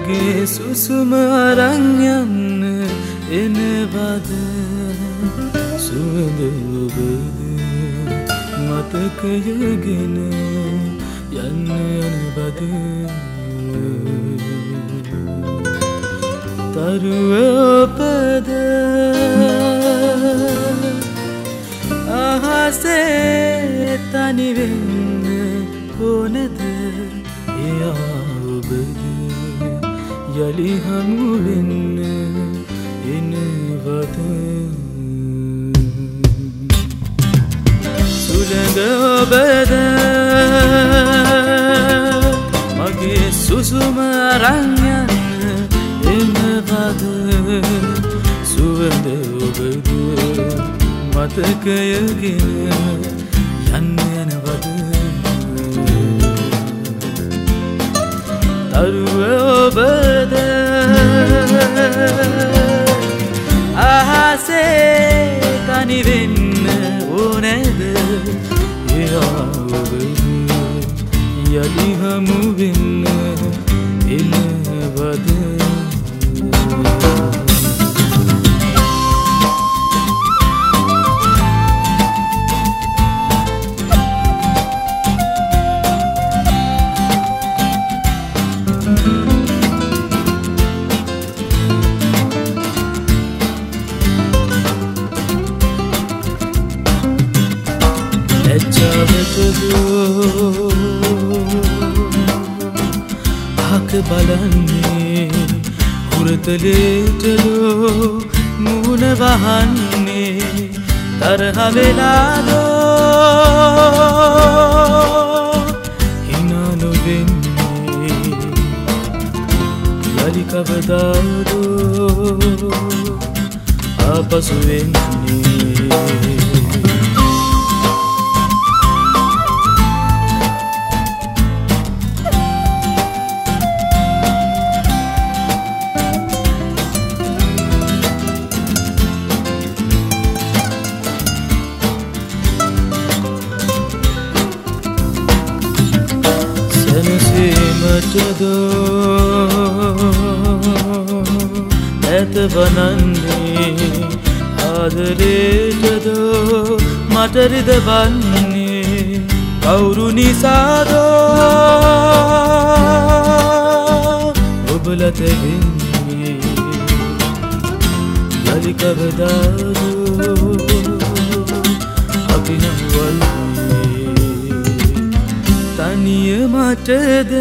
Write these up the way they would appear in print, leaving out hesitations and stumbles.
මගේ සුසුම අරන් යන්න එනවද සුවඳ ඔබද මතකයගෙන යන්න යනවද තරුව ඔබද අහසේ තනි වෙන්න ඕනද එයා ඔබද යලි හමු වෙන්න එනවද සුළඟ ඔබද මගේ සුසුම අරන් යන්න එනවද සුවඳ ඔබද මතකයගෙන යන්න යනවද තරුව ඔබද අහසේ තනි වෙන්න ඕනෑද එයා ඔබද යලි හමු වෙන්න එනවද ආක බලන්නේ හුරතලේටලෝ මූණ වහන්නේ තරහ වෙලාදෝ හිනා නොවෙන්නේ යලි කවදාදෝ ආපසු වෙන්නේ ඇත වනන්නේ ආදරේටදෝ මට රිදවන්නේ කවුරු නිසාදෝ ඔබලට වෙන්නේ යලි කවදාදෝ අපි නම් වල්න්නේ තනිය මටද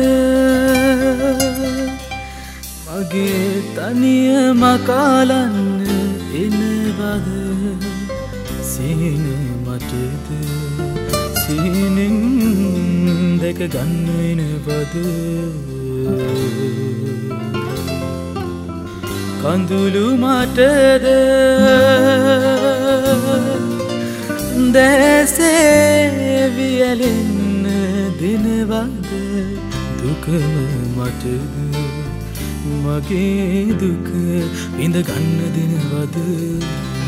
මගේ තනිය මකාලන්න එනවද සිහින මටද සිහිනෙන් දැක ගන්න එනවද කඳුළු මටද දැසේ වියලෙන්න දෙනවද දුකම මටද මගේ දුක විඳ ගන්න දෙනවද